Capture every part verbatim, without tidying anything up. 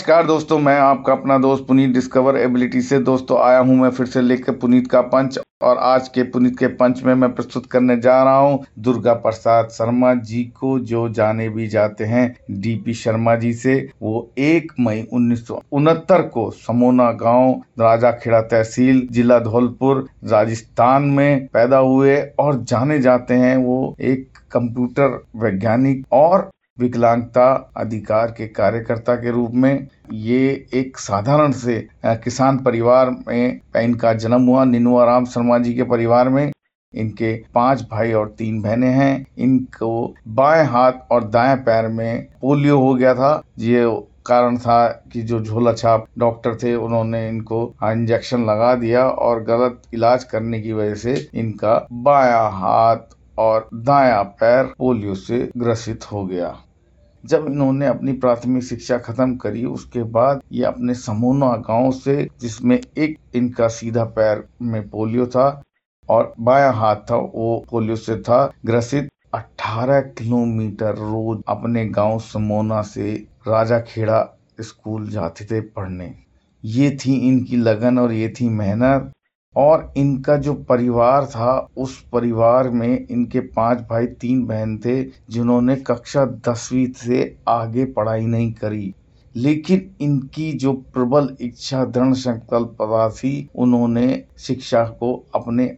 नमस्कार दोस्तों, मैं आपका अपना दोस्त पुनीत डिस्कवर एबिलिटी से दोस्तों आया हूं मैं फिर से लेकर पुनीत का पंच। और आज के पुनीत के पंच में मैं प्रस्तुत करने जा रहा हूं दुर्गा प्रसाद शर्मा जी को, जो जाने भी जाते हैं डीपी शर्मा जी से। वो एक मई उन्नीस सौ उनहत्तर को समोना गांव, राजाखेड़ा तहसील, जिला धौलपुर, राजस्थान में पैदा हुए और जाने जाते हैं वो एक कंप्यूटर वैज्ञानिक और विकलांगता अधिकार के कार्यकर्ता के रूप में। ये एक साधारण से किसान परिवार में इनका जन्म हुआ, निनुआ राम शर्मा जी के परिवार में। इनके पांच भाई और तीन बहनें हैं। इनको बाएं हाथ और दाएं पैर में पोलियो हो गया था। ये कारण था कि जो झोला छाप डॉक्टर थे उन्होंने इनको इंजेक्शन लगा दिया और गलत इलाज करने की वजह से इनका बायां हाथ और दायां पैर पोलियो से ग्रसित हो गया। जब इन्होंने अपनी प्राथमिक शिक्षा खत्म करी, उसके बाद ये अपने समोना गांव से, जिसमें एक इनका सीधा पैर में पोलियो था और बायां हाथ था वो पोलियो से था ग्रसित, अठारह किलोमीटर रोज अपने गांव समोना से राजाखेड़ा स्कूल जाते थे पढ़ने। ये थी इनकी लगन और ये थी मेहनत। और इनका जो परिवार था, उस परिवार में इनके पांच भाई तीन बहन थे जिन्होंने कक्षा दसवीं से आगे पढ़ाई नहीं करी, लेकिन इनकी जो प्रबल इच्छा, दृढ़ संकल्पता थी, उन्होंने शिक्षा को अपने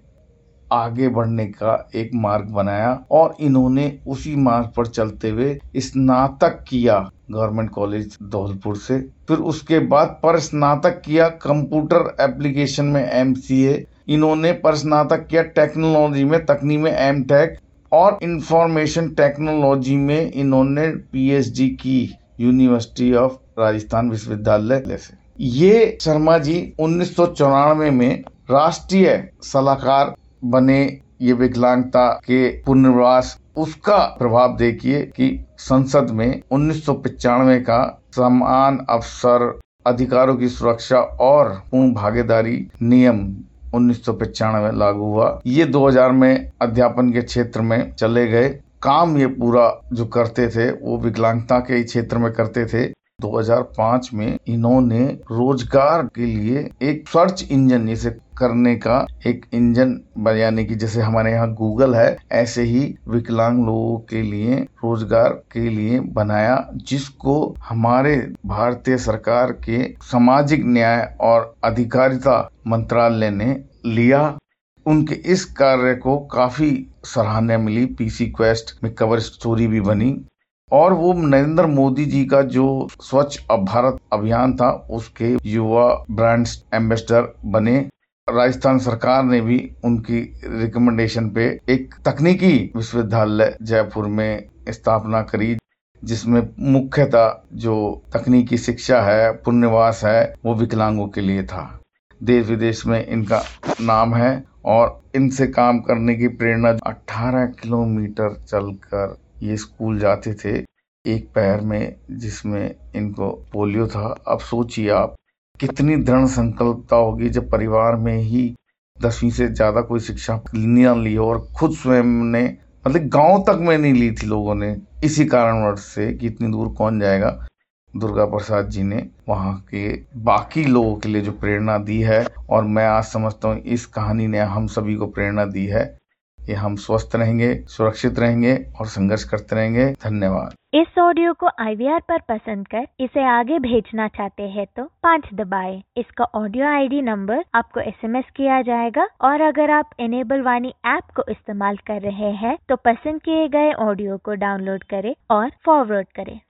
आगे बढ़ने का एक मार्ग बनाया और इन्होंने उसी मार्ग पर चलते हुए स्नातक किया गवर्नमेंट कॉलेज धौलपुर से। फिर उसके बाद पर स्नातक किया कंप्यूटर एप्लीकेशन में एमसीए। इन्होंने पर स्नातक किया टेक्नोलॉजी में, तकनीक में एम टेक, और इंफॉर्मेशन टेक्नोलॉजी में इन्होंने पीएचडी की यूनिवर्सिटी ऑफ राजस्थान विश्वविद्यालय से। ये शर्मा जी उन्नीस सौ चौरानवे में राष्ट्रीय सलाहकार बने। ये विकलांगता के पुनर्वास, उसका प्रभाव देखिए कि संसद में उन्नीस सौ पचानवे का समान अवसर, अधिकारों की सुरक्षा और पूर्ण भागीदारी नियम उन्नीस सौ पचानवे लागू हुआ। ये दो हज़ार में अध्यापन के क्षेत्र में चले गए। काम ये पूरा जो करते थे वो विकलांगता के ही क्षेत्र में करते थे। दो हज़ार पाँच में इन्होंने रोजगार के लिए एक सर्च इंजन जिसे करने का एक इंजन, यानी कि जैसे हमारे यहाँ गूगल है, ऐसे ही विकलांग लोगों के लिए रोजगार के लिए बनाया, जिसको हमारे भारतीय सरकार के सामाजिक न्याय और अधिकारिता मंत्रालय ने लिया। उनके इस कार्य को काफी सराहना मिली। पीसी क्वेस्ट में कवर स्टोरी भी बनी और वो नरेंद्र मोदी जी का जो स्वच्छ भारत अभियान था उसके युवा ब्रांड एम्बेसडर बने। राजस्थान सरकार ने भी उनकी रिकमेंडेशन पे एक तकनीकी विश्वविद्यालय जयपुर में स्थापना करी, जिसमें मुख्यतः जो तकनीकी शिक्षा है, पुनर्वास है, वो विकलांगों के लिए था। देश विदेश में इनका नाम है और इनसे काम करने की प्रेरणा, अठारह किलोमीटर चलकर ये स्कूल जाते थे एक पैर में, जिसमें इनको पोलियो था। अब सोचिए आप कितनी दृढ़ संकल्पता होगी जब परिवार में ही दसवीं से ज्यादा कोई शिक्षा न ली हो और खुद स्वयं ने, मतलब गांव तक में नहीं ली थी लोगों ने, इसी कारणवश से कि इतनी दूर कौन जाएगा। दुर्गा प्रसाद जी ने वहाँ के बाकी लोगों के लिए जो प्रेरणा दी है, और मैं आज समझता हूँ इस कहानी ने हम सभी को प्रेरणा दी है कि हम स्वस्थ रहेंगे, सुरक्षित रहेंगे और संघर्ष करते रहेंगे। धन्यवाद। इस ऑडियो को आई वी आर पर पसंद कर इसे आगे भेजना चाहते हैं तो पाँच दबाएं। इसका ऑडियो आईडी नंबर आपको एसएमएस किया जाएगा और अगर आप इनेबल वाणी ऐप को इस्तेमाल कर रहे हैं तो पसंद किए गए ऑडियो को डाउनलोड करें और फॉरवर्ड करें।